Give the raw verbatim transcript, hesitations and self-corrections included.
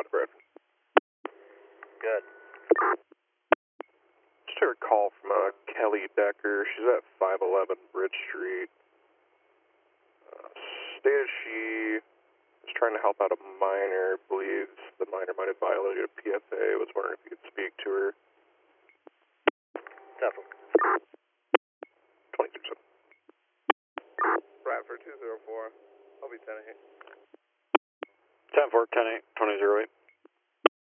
Roger, Brad. Good. Just heard a call from uh, Kelly Decker. She's at five eleven Bridge Street. Uh, stated she was trying to help out a minor, believes the minor might have violated a P F A. Was wondering if you could speak to her. Definitely. twenty-two percent. Bradford two zero four. I'll be ten eight. ten four, ten eight, twenty zero eight.